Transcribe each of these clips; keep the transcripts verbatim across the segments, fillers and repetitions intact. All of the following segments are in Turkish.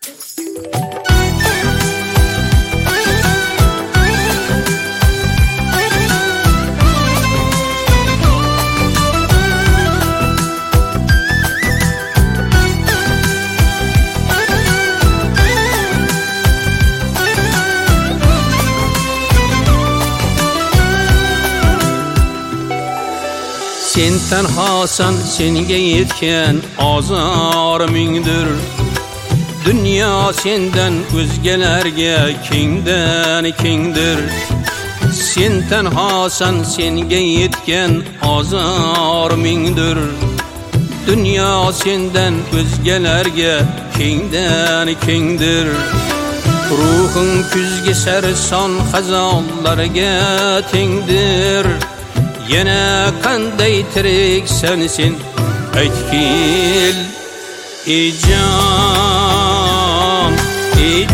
Sen tenhasan, senga yetken azar mingdir. Dünya senden özgelerge kengden kengdir. Sen tenhasan, senga yetken azar mingdir. Dünya senden özgelerge kengden kengdir. Ruhun küzge serson hazallarga tengdir. Yana qanday tirik sensin aytkil ey jon ey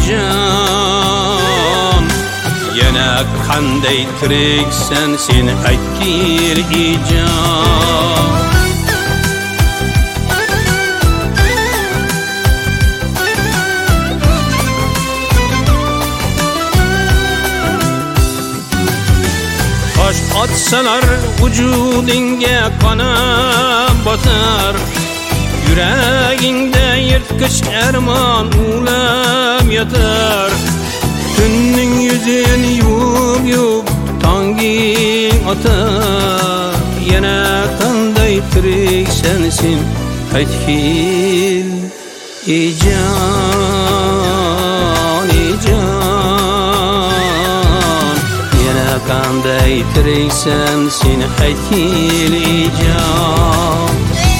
jon yana qanday tirik sensin aytkil ey jon Taş atsalar vücudinge kanam batar. Yüreğinde yırtkış erman ulam yatar. Tünün yüzün yum yum tangin atar. Yana qanday tirik sensin aytkil ey jon ey jon qanday tirik sensin aytkil ey jon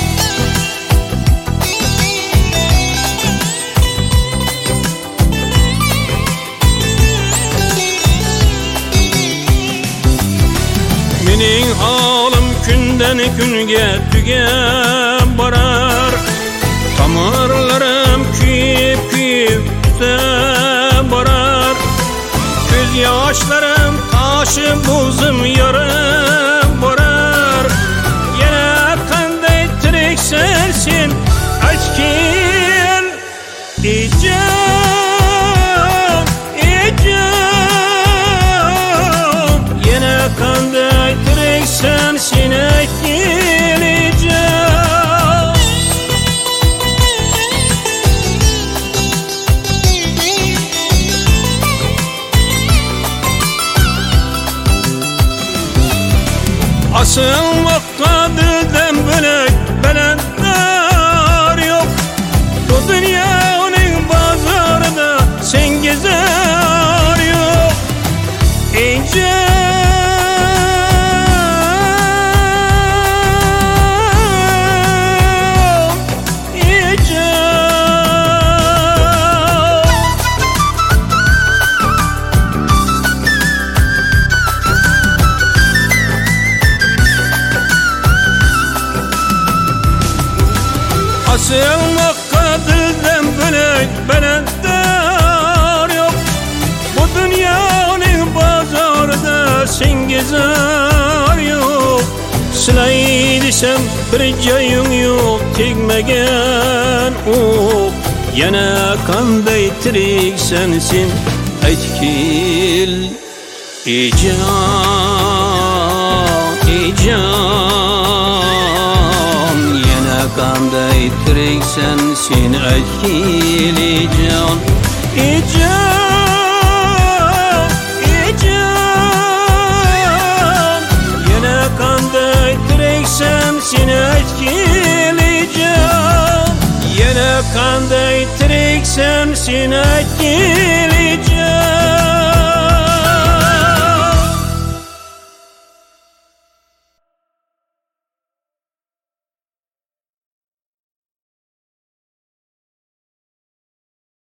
Mening holim kundan kunga tugab borar. Tomirlarim kuyib kuyib tutab borar. Ko'z yoshlarim taşım buzum yarım borar. Yana qanday tirik sensin aytkil ey jon ey jon yana qanday tirik sensin aytkil ey jon Asıl vakkadıdan bölek belenler yok. Bu dünyanın pazarında sen gezer yok. Ey jon ey jon Asıl vakkadıdan bölek belenler yok. Bu dünyanın pazarında sen gezer yok. Silay desem bir joying yok tegmagan ok. Yana qanday tirik sensin aytkil ey jon ey jon yana qanday tirik sensin aytkil ey jon ey jon ey jon yana qanday tirik sensin aytkil ey jon yana qanday tirik sensin aytkil ey jon